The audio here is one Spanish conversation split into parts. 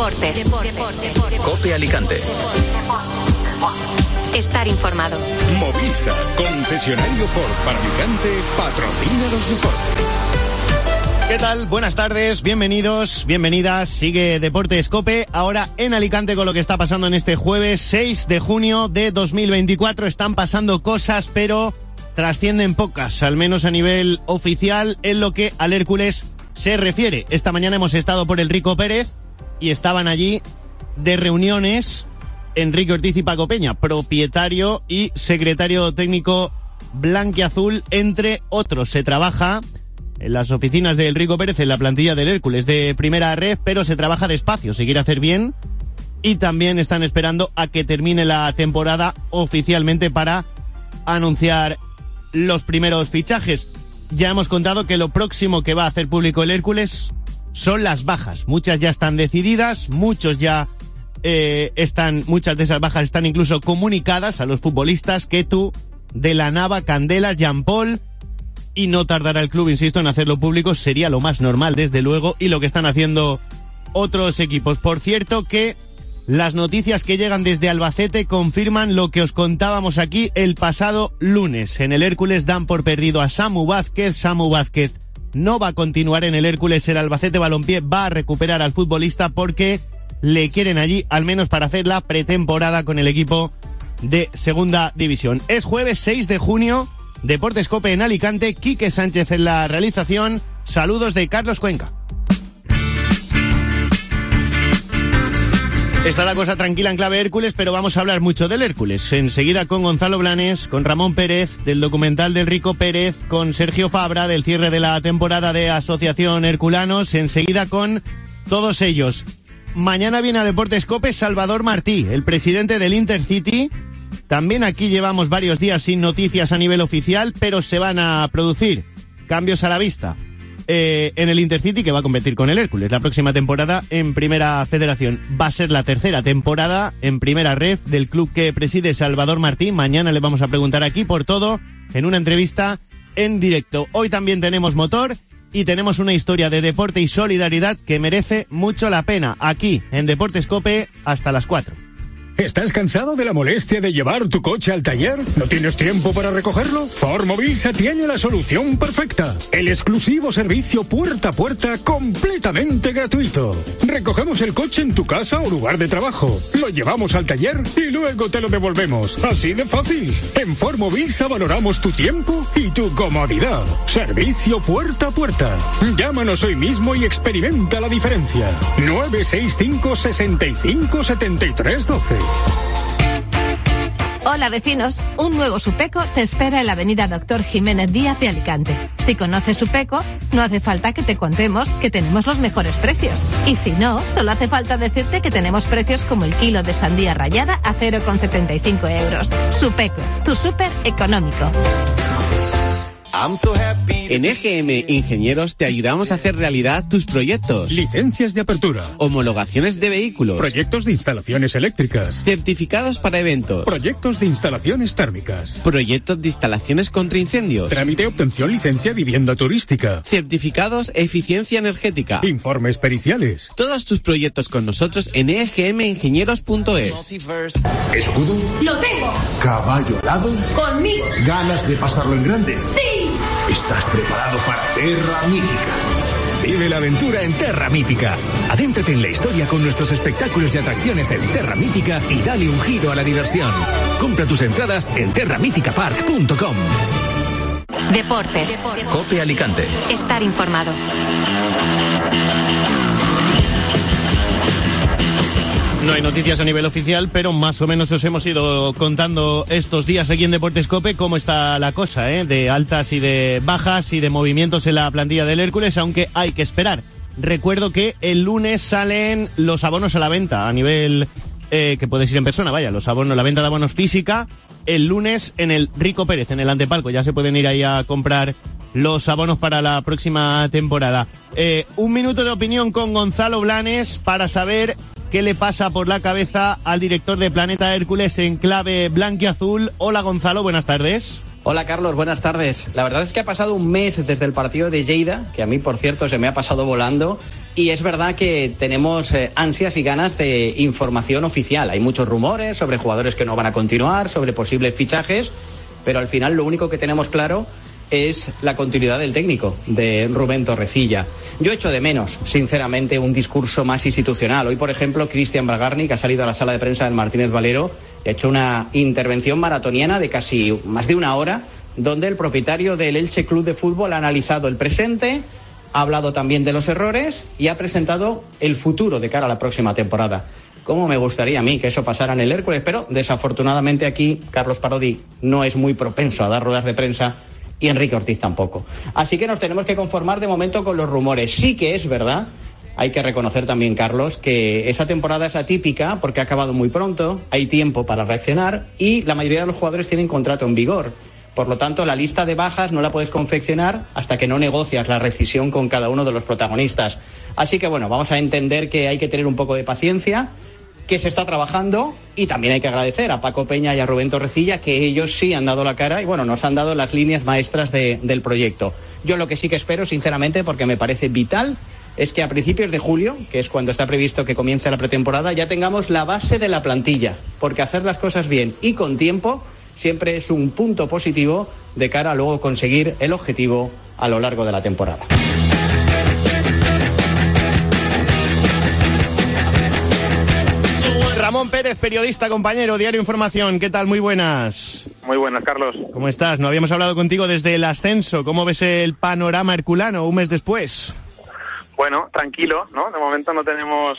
Deportes. COPE Alicante. Estar informado. Movisa, concesionario Ford para Alicante, patrocina los deportes. ¿Qué tal? Buenas tardes, bienvenidos, bienvenidas. Sigue Deportes COPE, ahora en Alicante con lo que está pasando en este jueves 6 de junio de 2024. Están pasando cosas, pero trascienden pocas, al menos a nivel oficial, en lo que al Hércules se refiere. Esta mañana hemos estado por el Rico Pérez y estaban allí de reuniones Enrique Ortiz y Paco Peña, propietario y secretario técnico blanquiazul, entre otros. Se trabaja en las oficinas del Rico Pérez, en la plantilla del Hércules de primera red, pero se trabaja despacio, se quiere hacer bien, y también están esperando a que termine la temporada oficialmente para anunciar los primeros fichajes. Ya hemos contado que lo próximo que va a hacer público el Hércules son las bajas. Muchas ya están decididas, muchas de esas bajas están incluso comunicadas a los futbolistas: Ketu, De la Nava, Candelas, Jean Paul, y no tardará el club, insisto, en hacerlo público. Sería lo más normal, desde luego, y lo que están haciendo otros equipos. Por cierto, que las noticias que llegan desde Albacete confirman lo que os contábamos aquí el pasado lunes. En el Hércules dan por perdido a Samu Vázquez. Samu Vázquez no va a continuar en el Hércules. El Albacete Balompié va a recuperar al futbolista porque le quieren allí, al menos para hacer la pretemporada con el equipo de segunda división. Es jueves 6 de junio, Deportes COPE en Alicante, Quique Sánchez en la realización. Saludos de Carlos Cuenca. Está la cosa tranquila en clave Hércules, pero vamos a hablar mucho del Hércules. Enseguida con Gonzalo Blanes, con Ramón Pérez, del documental del Rico Pérez, con Sergio Fabra, del cierre de la temporada de Asociación Herculanos. Enseguida con todos ellos. Mañana viene a Deportes COPE Salvador Martí, el presidente del Intercity. También aquí llevamos varios días sin noticias a nivel oficial, pero se van a producir cambios a la vista en el Intercity, que va a competir con el Hércules la próxima temporada en Primera Federación. Va a ser la tercera temporada en Primera Red del club que preside Salvador Martí. Mañana le vamos a preguntar aquí por todo en una entrevista en directo. Hoy también tenemos motor y tenemos una historia de deporte y solidaridad que merece mucho la pena, aquí en Deportes COPE hasta las 4. ¿Estás cansado de la molestia de llevar tu coche al taller? ¿No tienes tiempo para recogerlo? Ford Movisa tiene la solución perfecta. El exclusivo servicio puerta a puerta completamente gratuito. Recogemos el coche en tu casa o lugar de trabajo. Lo llevamos al taller y luego te lo devolvemos. Así de fácil. En Ford Movisa valoramos tu tiempo y tu comodidad. Servicio puerta a puerta. Llámanos hoy mismo y experimenta la diferencia. 965 65 73 12. Hola vecinos, un nuevo Supeco te espera en la avenida Doctor Jiménez Díaz de Alicante. Si conoces Supeco, no hace falta que te contemos que tenemos los mejores precios. Y si no, solo hace falta decirte que tenemos precios como el kilo de sandía rallada a 0,75 euros. Supeco, tu súper económico. En EGM Ingenieros te ayudamos a hacer realidad tus proyectos. Licencias de apertura, Homologaciones de vehículos, proyectos de instalaciones eléctricas, certificados para eventos, proyectos de instalaciones térmicas, proyectos de instalaciones contra incendios, trámite obtención licencia vivienda turística, certificados eficiencia energética, informes periciales. Todos tus proyectos con nosotros en egmingenieros.es. ¿Escudo? ¡Lo tengo! ¿Caballo alado? ¡Conmigo! ¿Ganas de pasarlo en grande? ¡Sí! ¿Estás preparado para Terra Mítica? Vive la aventura en Terra Mítica. Adéntrate en la historia con nuestros espectáculos y atracciones en Terra Mítica y dale un giro a la diversión. Compra tus entradas en terramiticapark.com. Deportes. COPE Alicante. Estar informado. No hay noticias a nivel oficial, pero más o menos os hemos ido contando estos días aquí en Deportes COPE cómo está la cosa, de altas y de bajas y de movimientos en la plantilla del Hércules, aunque hay que esperar. Recuerdo que el lunes salen los abonos a la venta a nivel que puedes ir en persona, los abonos, la venta de abonos física, el lunes en el Rico Pérez, en el antepalco. Ya se pueden ir ahí a comprar los abonos para la próxima temporada. Un minuto de opinión con Gonzalo Blanes para saber qué le pasa por la cabeza al director de Planeta Hércules en clave blanquiazul. Hola Gonzalo, buenas tardes. Hola Carlos, buenas tardes. La verdad es que ha pasado un mes desde el partido de Lleida, que a mí por cierto se me ha pasado volando, Y es verdad que tenemos ansias y ganas de información oficial. Hay muchos rumores sobre jugadores que no van a continuar, sobre posibles fichajes, pero al final lo único que tenemos claro es la continuidad del técnico, de Rubén Torrecilla. Yo echo de menos, sinceramente, un discurso más institucional. Hoy, por ejemplo, Cristian Bragarni, que ha salido a la sala de prensa del Martínez Valero, ha hecho una intervención maratoniana de casi más de una hora, donde el propietario del Elche Club de Fútbol ha analizado el presente, ha hablado también de los errores y ha presentado el futuro de cara a la próxima temporada. Cómo me gustaría a mí que eso pasara en el Hércules, pero desafortunadamente aquí Carlos Parodi no es muy propenso a dar ruedas de prensa y Enrique Ortiz tampoco. Así que nos tenemos que conformar de momento con los rumores. Sí que es verdad, hay que reconocer también, Carlos, que esta temporada es atípica porque ha acabado muy pronto, hay tiempo para reaccionar y la mayoría de los jugadores tienen contrato en vigor. Por lo tanto, la lista de bajas no la puedes confeccionar hasta que no negocias la rescisión con cada uno de los protagonistas. Así que bueno, vamos a entender que hay que tener un poco de paciencia, que se está trabajando, y también hay que agradecer a Paco Peña y a Rubén Torrecilla, que ellos sí han dado la cara y bueno, nos han dado las líneas maestras del proyecto. Yo lo que sí que espero, sinceramente, porque me parece vital, es que a principios de julio, que es cuando está previsto que comience la pretemporada, ya tengamos la base de la plantilla, porque hacer las cosas bien y con tiempo siempre es un punto positivo de cara a luego conseguir el objetivo a lo largo de la temporada. Ramón Pérez, periodista, compañero, Diario Información. ¿Qué tal? Muy buenas. Muy buenas, Carlos. ¿Cómo estás? No habíamos hablado contigo desde el ascenso. ¿Cómo ves el panorama herculano un mes después? Bueno, tranquilo, ¿no? De momento no tenemos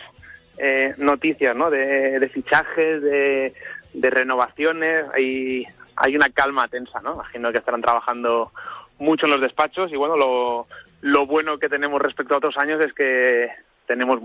noticias, ¿no? De fichajes, de renovaciones. Hay una calma tensa, ¿no? Imagino que estarán trabajando mucho en los despachos y bueno, lo bueno que tenemos respecto a otros años es que tenemos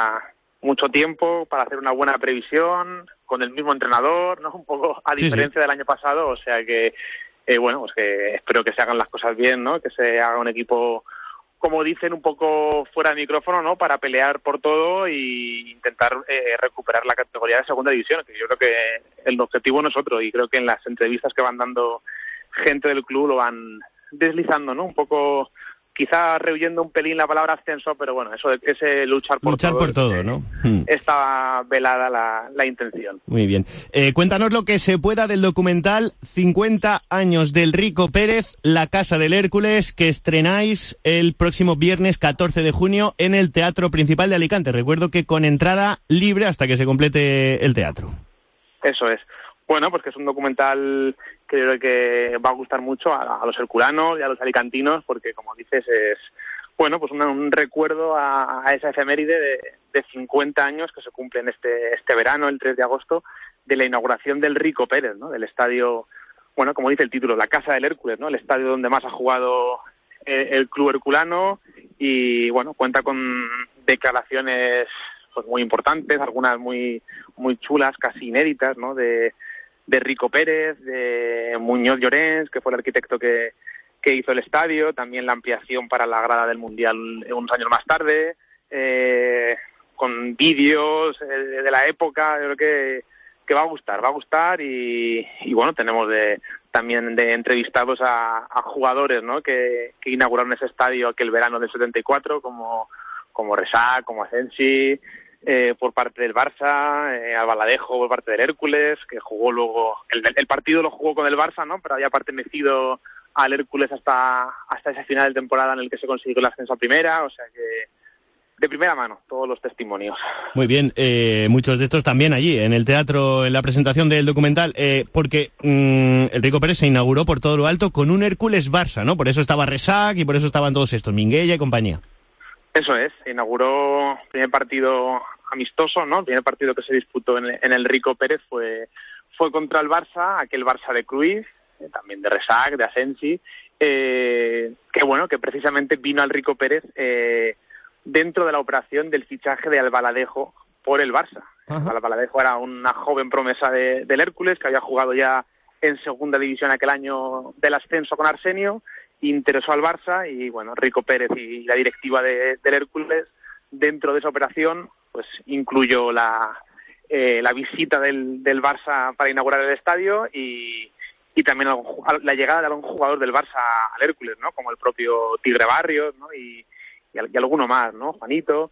mucho tiempo para hacer una buena previsión con el mismo entrenador, ¿no? Un poco a diferencia del año pasado, o sea que bueno, pues que espero que se hagan las cosas bien, ¿no? Que se haga un equipo, como dicen, un poco fuera de micrófono, ¿no? Para pelear por todo y intentar recuperar la categoría de segunda división, que yo creo que el objetivo no es otro, y creo que en las entrevistas que van dando gente del club lo van deslizando, ¿no? Un poco, quizá rehuyendo un pelín la palabra ascenso, pero bueno, eso ese luchar por todo, ¿no? Está velada la intención. Muy bien. Cuéntanos lo que se pueda del documental 50 años del Rico Pérez, La Casa del Hércules, que estrenáis el próximo viernes 14 de junio en el Teatro Principal de Alicante. Recuerdo que con entrada libre hasta que se complete el teatro. Eso es. Bueno, pues que es un documental que yo creo que va a gustar mucho a los herculanos y a los alicantinos, porque como dices es, bueno, pues un recuerdo a esa efeméride de 50 años que se cumplen este verano, el 3 de agosto, de la inauguración del Rico Pérez, ¿no? Del estadio, bueno, como dice el título, la Casa del Hércules, ¿no? El estadio donde más ha jugado el club herculano y, bueno, cuenta con declaraciones pues muy importantes, algunas muy chulas, casi inéditas, ¿no? De Rico Pérez, de Muñoz Llorens, que fue el arquitecto que hizo el estadio, también la ampliación para la grada del Mundial unos años más tarde, con vídeos de la época. Yo creo que va a gustar y bueno, tenemos también de entrevistados a jugadores, ¿no? que inauguraron ese estadio aquel verano del 74, como Resac, como Asensi, por parte del Barça, Albaladejo por parte del Hércules, que jugó luego, el partido lo jugó con el Barça, ¿no? Pero había pertenecido al Hércules hasta ese final de temporada en el que se consiguió el ascenso a primera, o sea que de primera mano, todos los testimonios. Muy bien, muchos de estos también allí, en el teatro, en la presentación del documental, porque el Rico Pérez se inauguró por todo lo alto con un Hércules Barça, ¿no? Por eso estaba Resac y por eso estaban todos estos, Minguella y compañía. Eso es, se inauguró el primer partido amistoso, ¿no? El primer partido que se disputó en el Rico Pérez fue contra el Barça, aquel Barça de Cruyff, también de Resac, de Asensi, que bueno, que precisamente vino al Rico Pérez dentro de la operación del fichaje de Albaladejo por el Barça. Albaladejo era una joven promesa del Hércules que había jugado ya en segunda división aquel año del ascenso con Arsenio, interesó al Barça y bueno, Rico Pérez y la directiva del Hércules dentro de esa operación pues incluyó la visita del Barça para inaugurar el estadio y también la llegada de algún jugador del Barça al Hércules, ¿no? Como el propio Tigre Barrios, ¿no? Y alguno más, ¿no? Juanito.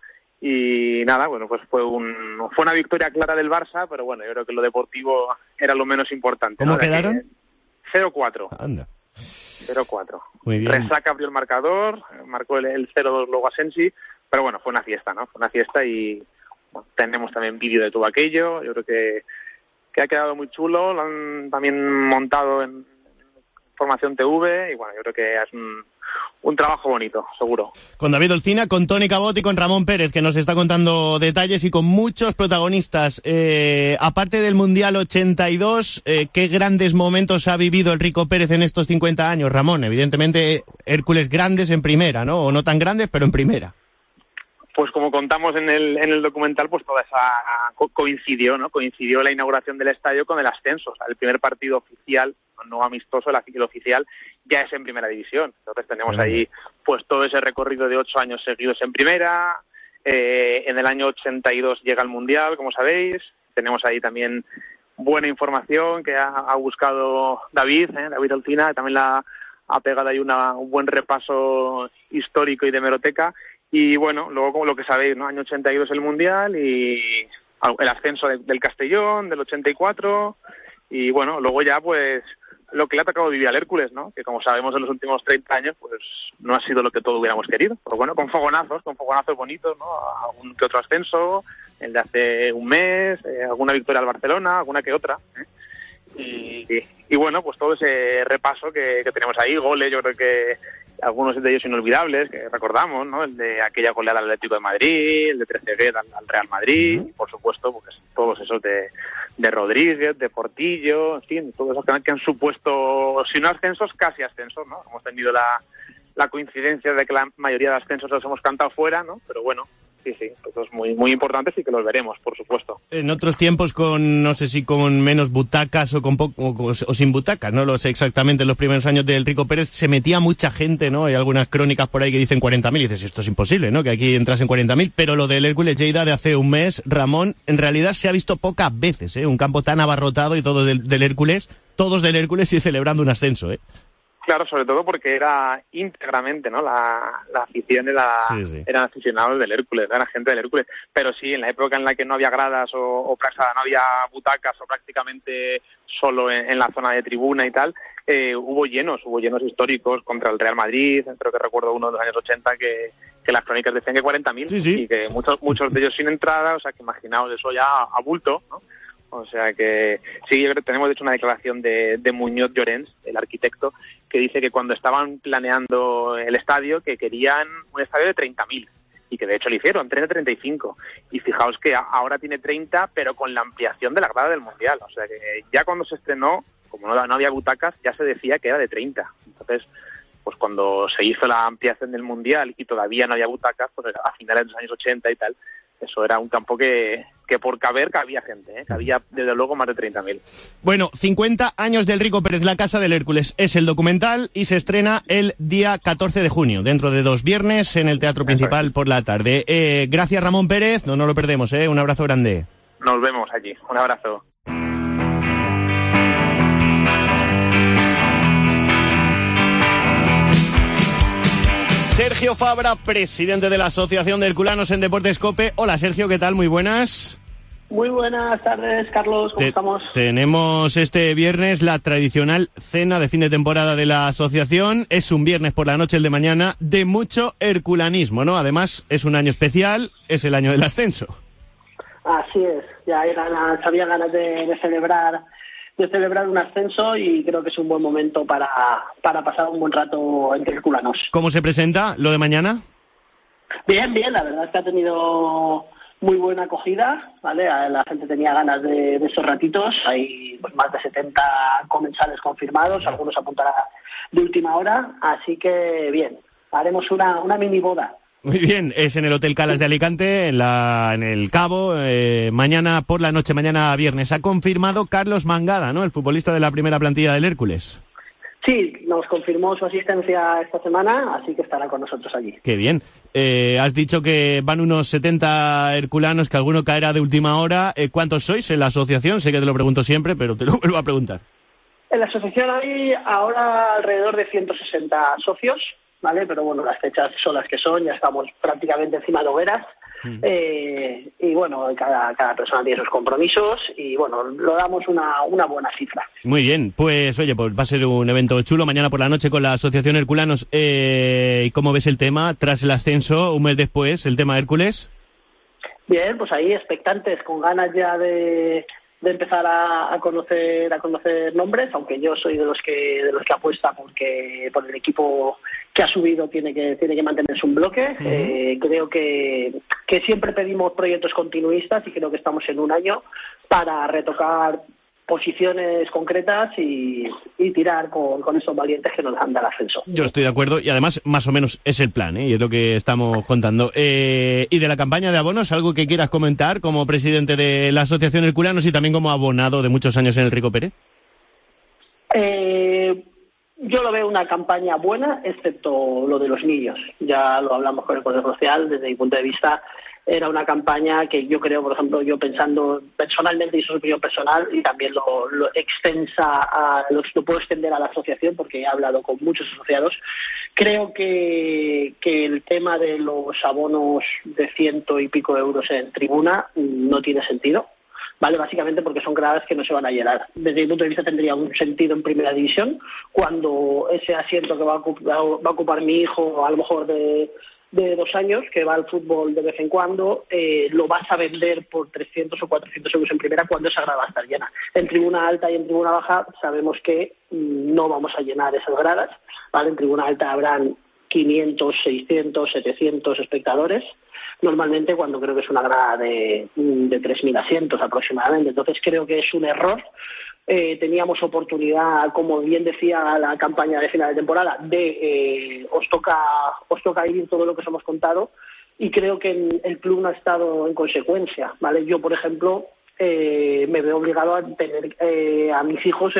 Y nada, bueno, pues fue una victoria clara del Barça, pero bueno, yo creo que lo deportivo era lo menos importante. ¿Cómo ¿no? quedaron? 0-4. Anda. 0-4. Muy bien. Resaca abrió el marcador, marcó el 0-2 luego Asensi, pero bueno, fue una fiesta, ¿no? Fue una fiesta y bueno, tenemos también vídeo de todo aquello. Yo creo que ha quedado muy chulo, lo han también montado en Formación TV y bueno, yo creo que es un trabajo bonito, seguro. Con David Olcina, con Toni Cabot y con Ramón Pérez, que nos está contando detalles, y con muchos protagonistas. Aparte del Mundial 82, ¿qué grandes momentos ha vivido el Rico Pérez en estos 50 años, Ramón? Evidentemente, Hércules grandes en primera, ¿no? O no tan grandes, pero en primera. Pues como contamos en el documental, pues toda esa coincidió, ¿no? Coincidió la inauguración del estadio con el ascenso. O sea, el primer partido oficial, no amistoso, el oficial, ya es en primera división. Entonces tenemos ahí pues todo ese recorrido de 8 años seguidos en primera. En el año 82 llega el Mundial, como sabéis. Tenemos ahí también buena información que ha buscado David Olcina, también ha pegado ahí un buen repaso histórico y de hemeroteca. Y bueno, luego como lo que sabéis, ¿no? Año 82 el Mundial y el ascenso del Castellón, del 84, y bueno, luego ya pues lo que le ha tocado vivir al Hércules, ¿no? Que como sabemos en los últimos 30 años pues no ha sido lo que todos hubiéramos querido, pero bueno, con fogonazos bonitos, ¿no? Algún que otro ascenso, el de hace un mes, alguna victoria al Barcelona, alguna que otra, Y bueno, pues todo ese repaso que tenemos ahí, goles, yo creo que algunos de ellos inolvidables, que recordamos, ¿no? El de aquella goleada al Atlético de Madrid, el de Trezeguet al Real Madrid, y por supuesto, pues todos esos de Rodríguez, de Portillo, en fin, todos esos que han supuesto, si no ascensos, casi ascensos, ¿no? Hemos tenido la coincidencia de que la mayoría de ascensos los hemos cantado fuera, ¿no? Pero bueno, sí, pues muy, muy importantes y que los veremos, por supuesto. En otros tiempos no sé si con menos butacas o sin butacas, no lo sé exactamente, en los primeros años del Rico Pérez se metía mucha gente, ¿no? Hay algunas crónicas por ahí que dicen 40.000 y dices, esto es imposible, ¿no? Que aquí entrasen 40.000, pero lo del Hércules Lleida de hace un mes, Ramón, en realidad se ha visto pocas veces, Un campo tan abarrotado y todo del Hércules, todos del Hércules y celebrando un ascenso, Claro, sobre todo porque era íntegramente, ¿no? La afición eran aficionados del Hércules, era gente del Hércules. Pero sí, en la época en la que no había gradas o no había butacas o prácticamente solo en la zona de tribuna y tal, hubo llenos históricos contra el Real Madrid. Creo que recuerdo uno de los años 80 que las crónicas decían que 40.000 y que muchos de ellos sin entrada, o sea que imaginaos eso ya a bulto, ¿no? O sea que sí, tenemos de hecho una declaración de Muñoz Llorens, el arquitecto, que dice que cuando estaban planeando el estadio que querían un estadio de 30.000 y que de hecho lo hicieron, 30-35. Y fijaos que ahora tiene 30, pero con la ampliación de la grada del Mundial. O sea que ya cuando se estrenó, como no había butacas, ya se decía que era de 30. Entonces, pues cuando se hizo la ampliación del Mundial y todavía no había butacas, pues a finales de los años 80 y tal, eso era un campo que por caber cabía gente, que había desde luego más de 30.000. Bueno, 50 años del Rico Pérez, la Casa del Hércules, es el documental y se estrena el día 14 de junio, dentro de 2 viernes, en el Teatro Principal por la tarde. Gracias, Ramón Pérez, no lo perdemos, un abrazo grande. Nos vemos allí, un abrazo. Sergio Fabra, presidente de la Asociación de Herculanos en Deportes COPE. Hola, Sergio, ¿qué tal? Muy buenas. Muy buenas tardes, Carlos, ¿cómo estamos? Tenemos este viernes la tradicional cena de fin de temporada de la asociación. Es un viernes por la noche, el de mañana, de mucho herculanismo, ¿no? Además, es un año especial, es el año del ascenso. Así es, ya había ganas de celebrar un ascenso y creo que es un buen momento para pasar un buen rato entre herculanos. ¿Cómo se presenta lo de mañana? Bien, la verdad es que ha tenido muy buena acogida, ¿vale? La gente tenía ganas de esos ratitos, hay pues más de 70 comensales confirmados, algunos apuntarán de última hora, así que bien, haremos una mini boda. Muy bien, es en el Hotel Calas de Alicante, en el Cabo, mañana por la noche, mañana viernes. Ha confirmado Carlos Mangada, ¿no? El futbolista de la primera plantilla del Hércules. Sí, nos confirmó su asistencia esta semana, así que estará con nosotros allí. Qué bien. Has dicho que van unos 70 herculanos, que alguno caerá de última hora. ¿Cuántos sois en la asociación? Sé que te lo pregunto siempre, pero te lo vuelvo a preguntar. En la asociación hay ahora alrededor de 160 socios, ¿vale? Pero bueno, las fechas son las que son, ya estamos prácticamente encima de hogueras. Y bueno, cada persona tiene sus compromisos y bueno, lo damos una buena cifra. Muy bien, pues oye, pues va a ser un evento chulo mañana por la noche con la Asociación Herculanos. ¿Y cómo ves el tema tras el ascenso, un mes después, el tema Hércules? Bien, pues ahí expectantes, con ganas ya de empezar a conocer nombres, aunque yo soy de los que apuesta por el equipo que ha subido tiene que mantenerse un bloque. Creo que siempre pedimos proyectos continuistas y creo que estamos en un año para retocar posiciones concretas y tirar con esos valientes que nos dan del ascenso. Yo estoy de acuerdo y además más o menos es el plan, y es lo que estamos contando. Y de la campaña de abonos, ¿algo que quieras comentar como presidente de la Asociación Herculanos y también como abonado de muchos años en el Rico Pérez? Yo lo veo una campaña buena, excepto lo de los niños. Ya lo hablamos con el Consejo Social, desde mi punto de vista era una campaña que yo creo, por ejemplo, yo pensando personalmente, y eso es opinión personal, y también lo extensa, lo puedo extender a la asociación porque he hablado con muchos asociados, creo que el tema de los abonos de 100 y pico euros en tribuna no tiene sentido. ¿Vale? Básicamente porque son gradas que no se van a llenar. Desde mi punto de vista tendría un sentido en primera división, cuando ese asiento que va a ocupar mi hijo, a lo mejor de 2 años, que va al fútbol de vez en cuando, lo vas a vender por 300 o 400 euros en primera cuando esa grada va a estar llena. En tribuna alta y en tribuna baja sabemos que no vamos a llenar esas gradas, ¿vale? En tribuna alta habrán 500, 600, 700 espectadores, normalmente cuando creo que es una grada de 3.000 asientos aproximadamente. Entonces creo que es un error. Teníamos oportunidad, como bien decía la campaña de final de temporada, de os toca vivir todo lo que os hemos contado, y creo que el club no ha estado en consecuencia, ¿vale? Yo, por ejemplo, me veo obligado a tener a mis hijos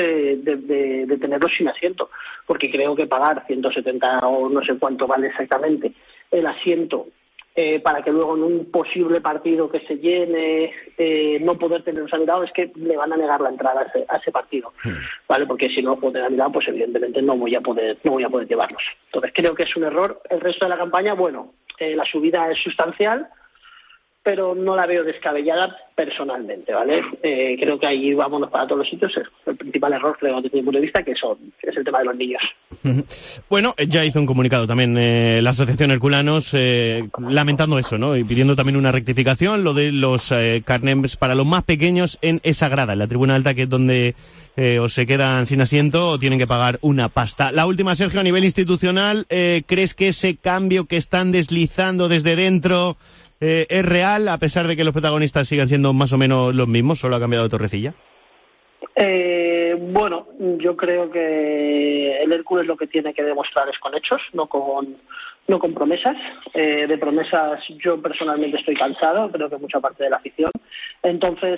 de tenerlos sin asiento, porque creo que pagar 170 o no sé cuánto vale exactamente el asiento para que luego en un posible partido que se llene no poder tenerlos habilitados, es que le van a negar la entrada a ese partido, ¿vale? Porque si no lo puedo tener habilitado, pues evidentemente no voy a poder llevarlos. Entonces creo que es un error. El resto de la campaña, bueno, la subida es sustancial, pero no la veo descabellada personalmente, ¿vale? Creo que ahí vámonos para todos los sitios. El principal error, creo, desde mi punto de vista, que es el tema de los niños. Bueno, ya hizo un comunicado también la Asociación Herculanos lamentando eso, ¿no? Y pidiendo también una rectificación, lo de los carnets para los más pequeños en esa grada, en la tribuna alta, que es donde o se quedan sin asiento o tienen que pagar una pasta. La última, Sergio, a nivel institucional, ¿crees que ese cambio que están deslizando desde dentro es real, a pesar de que los protagonistas sigan siendo más o menos los mismos, solo ha cambiado Torrecilla? Bueno, yo creo que el Hércules lo que tiene que demostrar es con hechos, no con promesas. De promesas yo personalmente estoy cansado, creo que mucha parte de la afición. Entonces,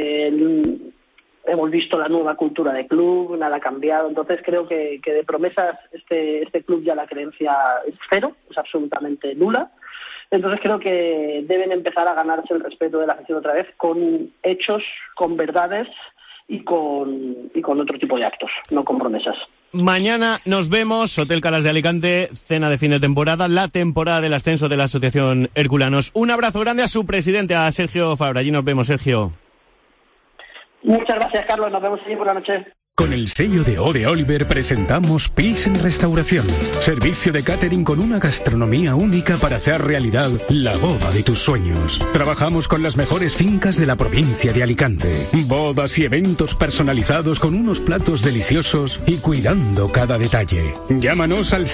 hemos visto la nueva cultura de club, nada ha cambiado. Entonces creo que de promesas este club ya la creencia es cero, es absolutamente nula. Entonces creo que deben empezar a ganarse el respeto de la afición otra vez con hechos, con verdades y con otro tipo de actos, no con promesas. Mañana nos vemos, Hotel Calas de Alicante, cena de fin de temporada, la temporada del ascenso de la Asociación Herculanos. Un abrazo grande a su presidente, a Sergio Fabra. Allí nos vemos, Sergio. Muchas gracias, Carlos. Nos vemos allí por la noche. Con el sello de O de Oliver presentamos Pilsen Restauración. Servicio de catering con una gastronomía única para hacer realidad la boda de tus sueños. Trabajamos con las mejores fincas de la provincia de Alicante. Bodas y eventos personalizados con unos platos deliciosos y cuidando cada detalle. Llámanos al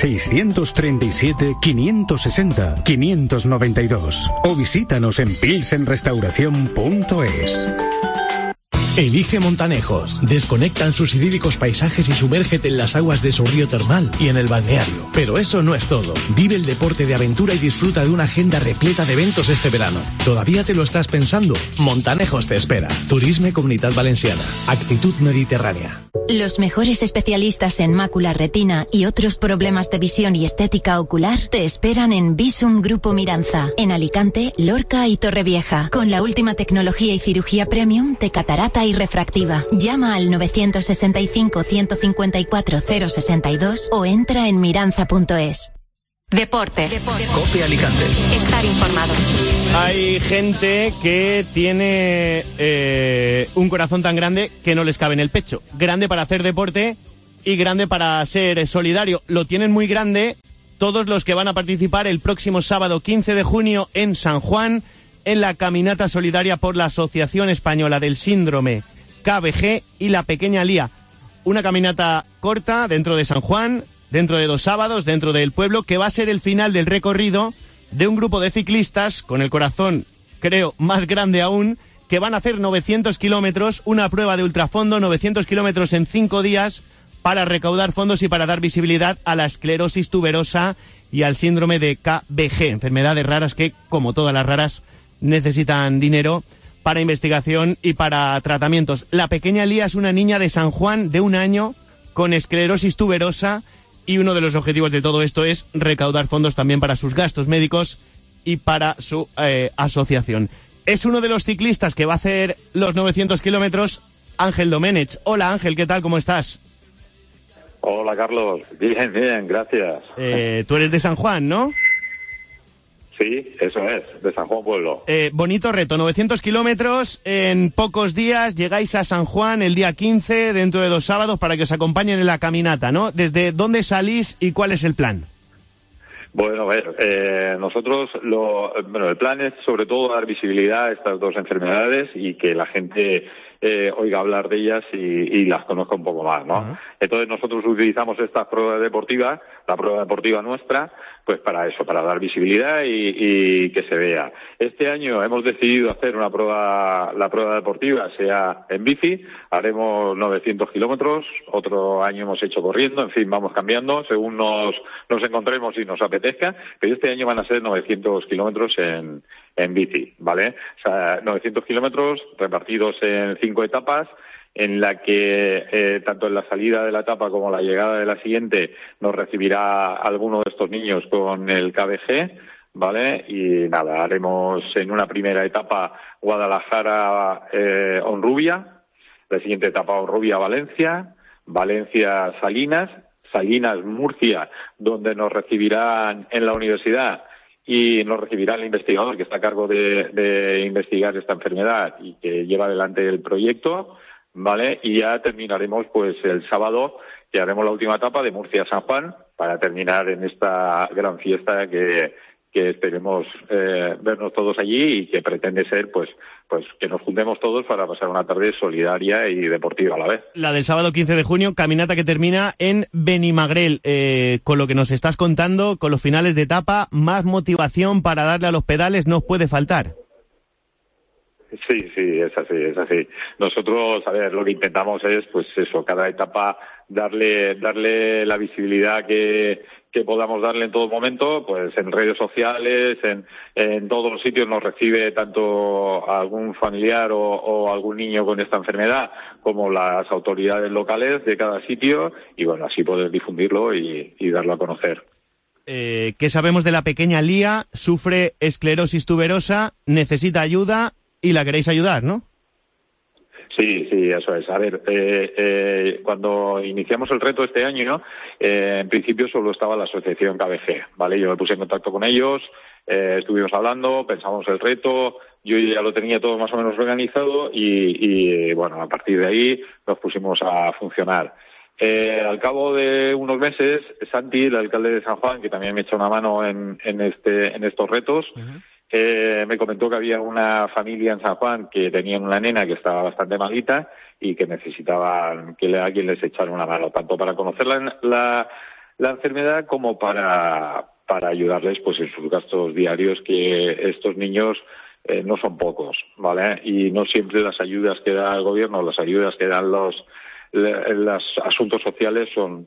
637-560-592 o visítanos en pilsenrestauración.es. Elige Montanejos. Desconectan sus idílicos paisajes y sumérgete en las aguas de su río termal y en el balneario. Pero eso no es todo. Vive el deporte de aventura y disfruta de una agenda repleta de eventos este verano. ¿Todavía te lo estás pensando? Montanejos te espera. Turisme Comunitat Valenciana. Actitud mediterránea. Los mejores especialistas en mácula, retina y otros problemas de visión y estética ocular te esperan en Visum Grupo Miranza, en Alicante, Lorca y Torrevieja, con la última tecnología y cirugía premium de catarata y refractiva. Llama al 965 154 062 o entra en miranza.es. Deportes. COPE Alicante. Estar informado. Hay gente que tiene un corazón tan grande que no les cabe en el pecho. Grande para hacer deporte y grande para ser solidario. Lo tienen muy grande todos los que van a participar el próximo sábado 15 de junio en San Juan en la caminata solidaria por la Asociación Española del Síndrome KBG y la Pequeña Lía. Una caminata corta dentro de San Juan, dentro de 2 sábados, dentro del pueblo, que va a ser el final del recorrido de un grupo de ciclistas con el corazón, creo, más grande aún, que van a hacer 900 kilómetros, una prueba de ultrafondo, 900 kilómetros en 5 días, para recaudar fondos y para dar visibilidad a la esclerosis tuberosa y al síndrome de KBG, enfermedades raras que, como todas las raras, necesitan dinero para investigación y para tratamientos. La Pequeña Lía es una niña de San Juan de 1 año con esclerosis tuberosa y uno de los objetivos de todo esto es recaudar fondos también para sus gastos médicos y para su asociación. Es uno de los ciclistas que va a hacer los 900 kilómetros, Ángel Domenech. Hola Ángel, ¿qué tal? ¿Cómo estás? Hola Carlos, bien, gracias. Tú eres de San Juan, ¿no? Sí, eso es, de San Juan Pueblo. Bonito reto, 900 kilómetros, en pocos días llegáis a San Juan el día 15, dentro de 2 sábados, para que os acompañen en la caminata, ¿no? ¿Desde dónde salís y cuál es el plan? Bueno, a ver, nosotros, el plan es sobre todo dar visibilidad a estas 2 enfermedades y que la gente oiga hablar de ellas y las conozca un poco más, ¿no? Uh-huh. Entonces nosotros utilizamos esta prueba deportiva, la prueba deportiva nuestra, pues para eso, para dar visibilidad y que se vea. Este año hemos decidido hacer la prueba deportiva sea en bici, haremos 900 kilómetros, otro año hemos hecho corriendo, en fin, vamos cambiando según nos encontremos y nos apetezca, pero este año van a ser 900 kilómetros en bici, ¿vale? O sea, 900 kilómetros repartidos en 5 etapas, en la que tanto en la salida de la etapa como la llegada de la siguiente nos recibirá alguno de estos niños con el KBG, ¿vale? Y nada, haremos en una primera etapa Guadalajara-Honrubia, la siguiente etapa Honrubia-Valencia, Valencia-Salinas, Salinas-Murcia, donde nos recibirán en la universidad y nos recibirá el investigador que está a cargo de investigar esta enfermedad y que lleva adelante el proyecto, ¿vale? Y ya terminaremos pues el sábado, que haremos la última etapa de Murcia a San Juan para terminar en esta gran fiesta que esperemos vernos todos allí y que pretende ser pues que nos juntemos todos para pasar una tarde solidaria y deportiva a la vez. La del sábado 15 de junio, caminata que termina en Benimagrel. Con lo que nos estás contando, con los finales de etapa, más motivación para darle a los pedales no puede faltar. Sí, es así. Nosotros, a ver, lo que intentamos es, pues eso, cada etapa darle la visibilidad que podamos darle en todo momento, pues en redes sociales, en todos los sitios nos recibe tanto algún familiar o algún niño con esta enfermedad como las autoridades locales de cada sitio y bueno, así poder difundirlo y darlo a conocer. ¿Qué sabemos de la Pequeña Lía? Sufre esclerosis tuberosa, necesita ayuda y la queréis ayudar, ¿no? Sí, eso es. A ver, cuando iniciamos el reto este año, en principio solo estaba la asociación KBG, ¿vale? Yo me puse en contacto con ellos, estuvimos hablando, pensamos el reto, yo ya lo tenía todo más o menos organizado y bueno, a partir de ahí nos pusimos a funcionar. Al cabo de unos meses, Santi, el alcalde de San Juan, que también me echa una mano en estos retos, uh-huh. Me comentó que había una familia en San Juan que tenían una nena que estaba bastante malita y que necesitaban que alguien les echara una mano, tanto para conocer la enfermedad como para ayudarles pues en sus gastos diarios, que estos niños no son pocos, ¿vale? Y no siempre las ayudas que da el gobierno, las ayudas que dan los asuntos sociales son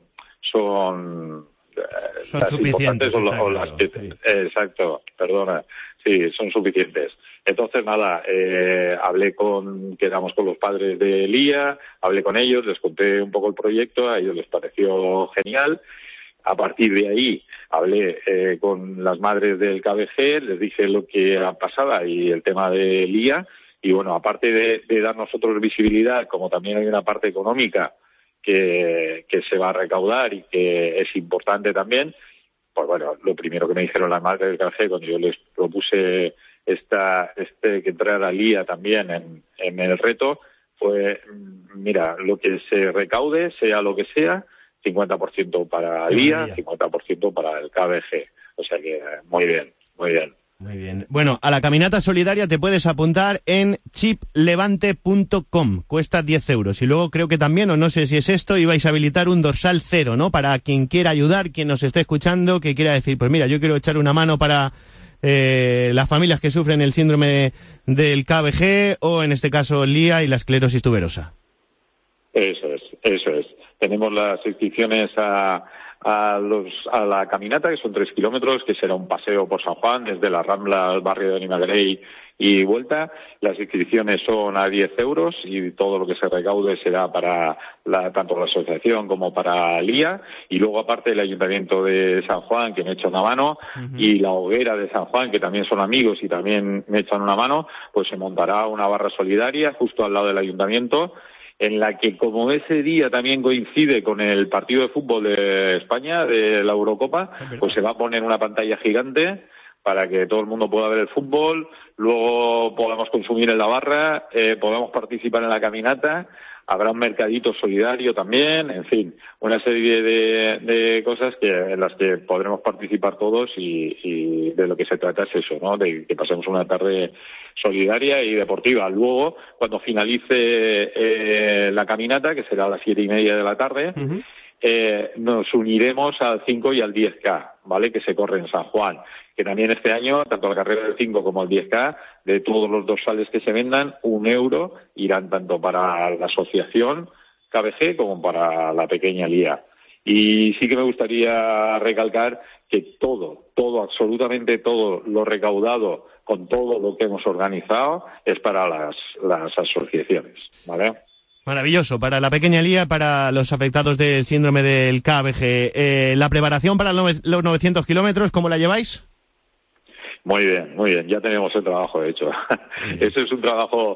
las suficientes o las que, sí. Exacto, perdona, sí, son suficientes. Entonces nada, quedamos con los padres de Lía, hablé con ellos, les conté un poco el proyecto, a ellos les pareció genial. A partir de ahí hablé con las madres del KBG, les dije lo que pasaba y el tema de Lía, y bueno, aparte de dar nosotros visibilidad, como también hay una parte económica que se va a recaudar y que es importante también, pues bueno, lo primero que me dijeron las madres del KBG cuando yo les propuse que entrara Lía también en el reto, pues mira, lo que se recaude, sea lo que sea, 50% para Lía, 50% para el KBG. O sea que muy bien, muy bien. Muy bien. Bueno, a la caminata solidaria te puedes apuntar en chiplevante.com. Cuesta 10 euros. Y luego creo que también, o no sé si es esto, ibais a habilitar un dorsal 0, ¿no? Para quien quiera ayudar, quien nos esté escuchando, que quiera decir, pues mira, yo quiero echar una mano para las familias que sufren el síndrome del KBG o, en este caso, Lía y la esclerosis tuberosa. Eso es. Tenemos las inscripciones a la caminata, que son 3 kilómetros, que será un paseo por San Juan, desde la Rambla al barrio de Animagrey y vuelta. Las inscripciones son a 10 euros y todo lo que se recaude será para tanto la asociación como para Lía. Y luego, aparte, el Ayuntamiento de San Juan, que me echa una mano, y la Hoguera de San Juan, que también son amigos y también me echan una mano, pues se montará una barra solidaria justo al lado del Ayuntamiento, en la que, como ese día también coincide con el partido de fútbol de España, de la Eurocopa, pues se va a poner una pantalla gigante para que todo el mundo pueda ver el fútbol, luego podamos consumir en la barra, podamos participar en la caminata, habrá un mercadito solidario también, en fin, una serie de cosas en las que podremos participar todos y de lo que se trata es eso, ¿no? De que pasemos una tarde solidaria y deportiva. Luego, cuando finalice la caminata, que será a las 7:30 de la tarde, nos uniremos al 5 y al 10K, ¿vale? Que se corre en San Juan. Que también este año, tanto la carrera del 5 como el 10K, de todos los dorsales que se vendan, 1 euro irán tanto para la asociación KBG como para la pequeña Lía. Y sí que me gustaría recalcar que todo, absolutamente todo lo recaudado con todo lo que hemos organizado es para las asociaciones, ¿vale? Maravilloso, para la pequeña Lía, para los afectados del síndrome del KBG. ¿La preparación para los 900 kilómetros, cómo la lleváis? Muy bien, ya tenemos el trabajo hecho. Eso es un trabajo,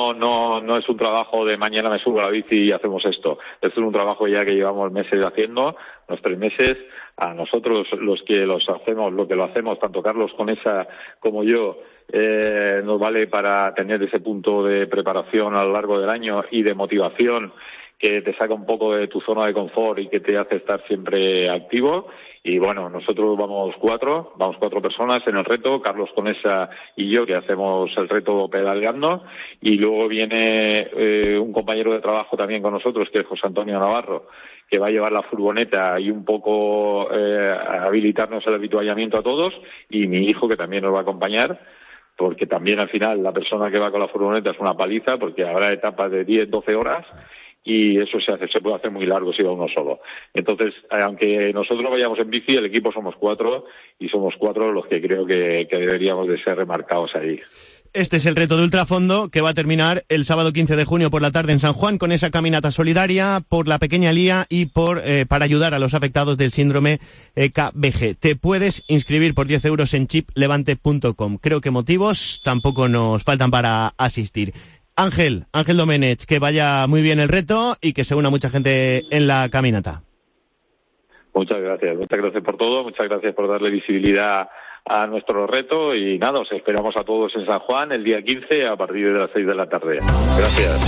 no es un trabajo de mañana me subo a la bici y hacemos esto. Esto es un trabajo ya que llevamos meses haciendo, unos 3 meses. A nosotros los que lo hacemos, tanto Carlos Conesa como yo, nos vale para tener ese punto de preparación a lo largo del año y de motivación que te saca un poco de tu zona de confort y que te hace estar siempre activo. Y bueno, nosotros vamos 4 personas en el reto, Carlos Conesa y yo, que hacemos el reto pedaleando, y luego viene un compañero de trabajo también con nosotros, que es José Antonio Navarro, que va a llevar la furgoneta y un poco habilitarnos el habituallamiento a todos, y mi hijo, que también nos va a acompañar, porque también al final la persona que va con la furgoneta es una paliza, porque habrá etapas de 10, 12 horas, y eso se puede hacer muy largo si va uno solo. Entonces, aunque nosotros vayamos en bici, el equipo somos 4, y somos 4 los que creo que deberíamos de ser remarcados ahí. Este es el reto de ultrafondo, que va a terminar el sábado 15 de junio por la tarde en San Juan, con esa caminata solidaria por la pequeña Lía y para ayudar a los afectados del síndrome KBG. Te puedes inscribir por 10 euros en chiplevante.com. Creo que motivos tampoco nos faltan para asistir. Ángel Domenech, que vaya muy bien el reto y que se una mucha gente en la caminata. Muchas gracias por todo, muchas gracias por darle visibilidad a nuestro reto, y nada, os esperamos a todos en San Juan el día 15 a partir de las 6 de la tarde. Gracias.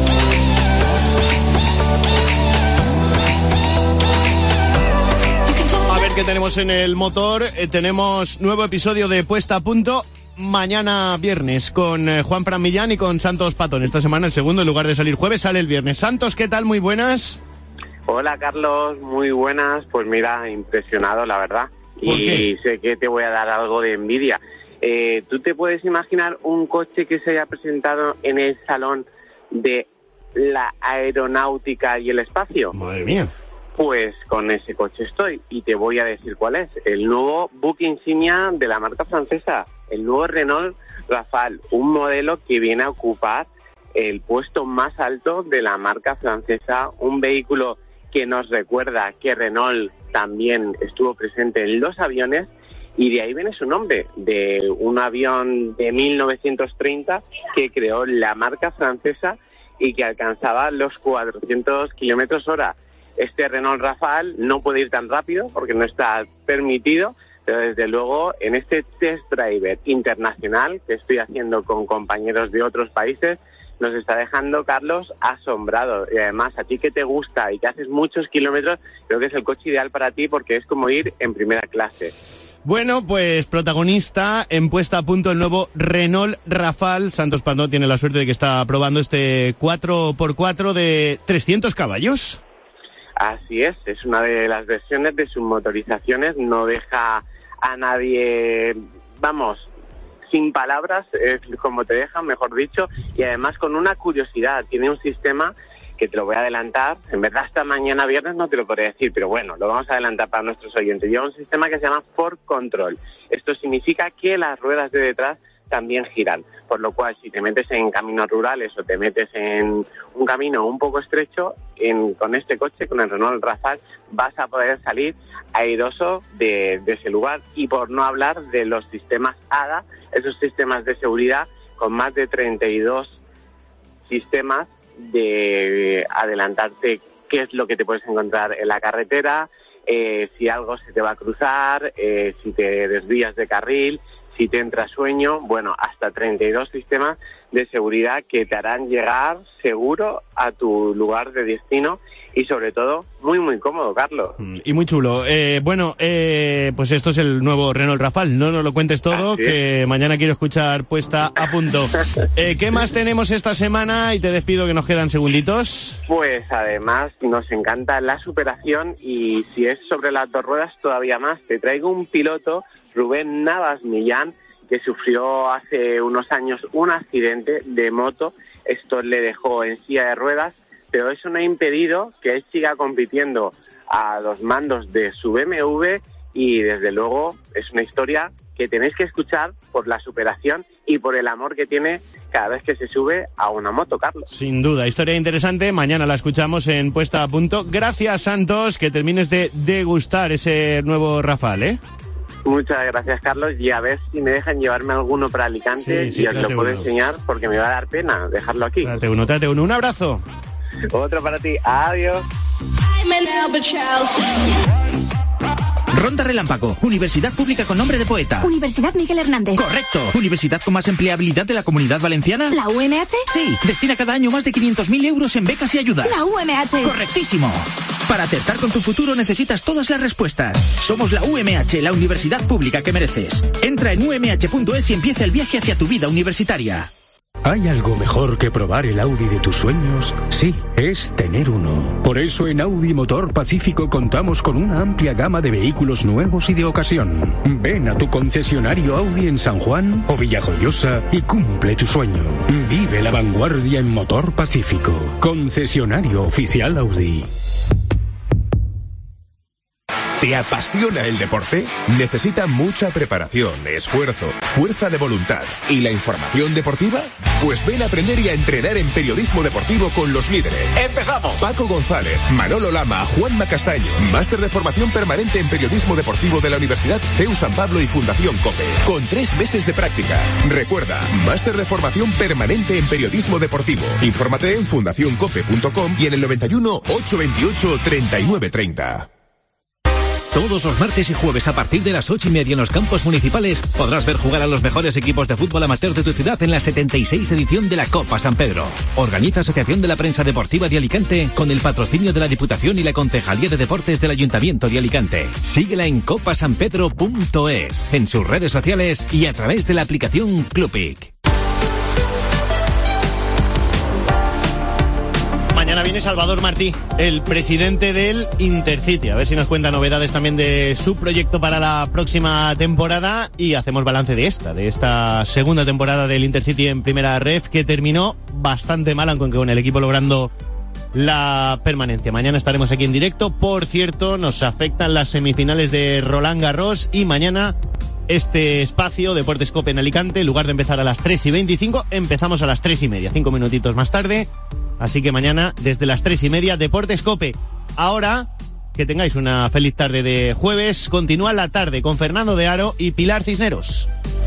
A ver qué tenemos en el motor. Tenemos nuevo episodio de Puesta a Punto mañana viernes con Juan Fran Millán y con Santos Patón. Esta semana el segundo, en lugar de salir jueves, sale el viernes. Santos, ¿qué tal? Muy buenas. Hola, Carlos, muy buenas. Pues mira, impresionado, la verdad. Y sé que te voy a dar algo de envidia. ¿Tú te puedes imaginar un coche que se haya presentado en el Salón de la Aeronáutica y el Espacio? Madre mía. Pues con ese coche estoy, y te voy a decir cuál es. El nuevo buque insignia de la marca francesa, el nuevo Renault Rafale, un modelo que viene a ocupar el puesto más alto de la marca francesa, un vehículo que nos recuerda que Renault también estuvo presente en los aviones, y de ahí viene su nombre, de un avión de 1930 que creó la marca francesa y que alcanzaba los 400 kilómetros hora. Este Renault Rafale no puede ir tan rápido porque no está permitido, pero desde luego en este test driver internacional que estoy haciendo con compañeros de otros países, nos está dejando, Carlos, asombrado. Y además, a ti que te gusta y que haces muchos kilómetros, creo que es el coche ideal para ti porque es como ir en primera clase. Bueno, pues protagonista en puesta a punto el nuevo Renault Rafale. Santos Pandó tiene la suerte de que está probando este 4x4 de 300 caballos. Así es una de las versiones de sus motorizaciones, no deja a nadie, sin palabras, es como te dejan, mejor dicho, y además con una curiosidad, tiene un sistema que te lo voy a adelantar, en verdad hasta mañana viernes no te lo podré decir, pero bueno, lo vamos a adelantar para nuestros oyentes. Lleva un sistema que se llama Fork Control. Esto significa que las ruedas de detrás también giran, por lo cual si te metes en caminos rurales o te metes en un camino un poco estrecho, con este coche, con el Renault Rafale, vas a poder salir airoso de ese lugar. Y por no hablar de los sistemas ADA, esos sistemas de seguridad con más de 32 sistemas de adelantarte qué es lo que te puedes encontrar en la carretera, si algo se te va a cruzar, si te desvías de carril, si te entra sueño, hasta 32 sistemas de seguridad que te harán llegar seguro a tu lugar de destino y sobre todo muy muy cómodo, Carlos. Y muy chulo. Pues esto es el nuevo Renault Rafale. No nos lo cuentes todo, que mañana quiero escuchar puesta a punto. ¿Qué más tenemos esta semana? Y te despido que nos quedan segunditos. Pues además nos encanta la superación y si es sobre las dos ruedas todavía más. Te traigo un piloto, Rubén Navas Millán, que sufrió hace unos años un accidente de moto. Esto le dejó en silla de ruedas, pero eso no ha impedido que él siga compitiendo a los mandos de su BMW y desde luego es una historia que tenéis que escuchar por la superación y por el amor que tiene cada vez que se sube a una moto, Carlos. Sin duda, historia interesante. Mañana la escuchamos en Puesta a Punto. Gracias, Santos, que termines de degustar ese nuevo Rafale, ¿eh? Muchas gracias, Carlos, y a ver si me dejan llevarme alguno para Alicante y os lo puedo enseñar porque me va a dar pena dejarlo aquí. Trate uno. Un abrazo. Otro para ti. Adiós. Ronda Relámpago, universidad pública con nombre de poeta. Universidad Miguel Hernández. Correcto. ¿Universidad con más empleabilidad de la Comunidad Valenciana? ¿La UMH? Sí, destina cada año más de 500.000 euros en becas y ayudas. La UMH. Correctísimo. Para acertar con tu futuro necesitas todas las respuestas. Somos la UMH, la universidad pública que mereces. Entra en umh.es y empieza el viaje hacia tu vida universitaria. ¿Hay algo mejor que probar el Audi de tus sueños? Sí, es tener uno. Por eso en Audi Motor Pacífico contamos con una amplia gama de vehículos nuevos y de ocasión. Ven a tu concesionario Audi en San Juan o Villajoyosa y cumple tu sueño. Vive la vanguardia en Motor Pacífico. Concesionario oficial Audi. ¿Te apasiona el deporte? Necesita mucha preparación, esfuerzo, fuerza de voluntad y la información deportiva. Pues ven a aprender y a entrenar en periodismo deportivo con los líderes. ¡Empezamos! Paco González, Manolo Lama, Juanma Castaño. Máster de formación permanente en periodismo deportivo de la Universidad CEU San Pablo y Fundación COPE. Con 3 meses de prácticas. Recuerda, máster de formación permanente en periodismo deportivo. Infórmate en fundacioncope.com y en el 91 828 3930. Todos los martes y jueves a partir de las 8:30 en los campos municipales podrás ver jugar a los mejores equipos de fútbol amateur de tu ciudad en la 76 edición de la Copa San Pedro. Organiza Asociación de la Prensa Deportiva de Alicante con el patrocinio de la Diputación y la Concejalía de Deportes del Ayuntamiento de Alicante. Síguela en copasanpedro.es, en sus redes sociales y a través de la aplicación Clubic. Mañana viene Salvador Martí, el presidente del Intercity. A ver si nos cuenta novedades también de su proyecto para la próxima temporada y hacemos balance de esta segunda temporada del Intercity en Primera Ref, que terminó bastante mal, aunque con el equipo logrando la permanencia. Mañana estaremos aquí en directo. Por cierto, nos afectan las semifinales de Roland Garros y mañana este espacio Deportes Cope en Alicante, en lugar de empezar a las 3:25, empezamos a las 3:30, 5 minutitos más tarde. Así que mañana, desde las 3:30, Deportes Cope. Ahora, que tengáis una feliz tarde de jueves. Continúa la tarde con Fernando de Aro y Pilar Cisneros.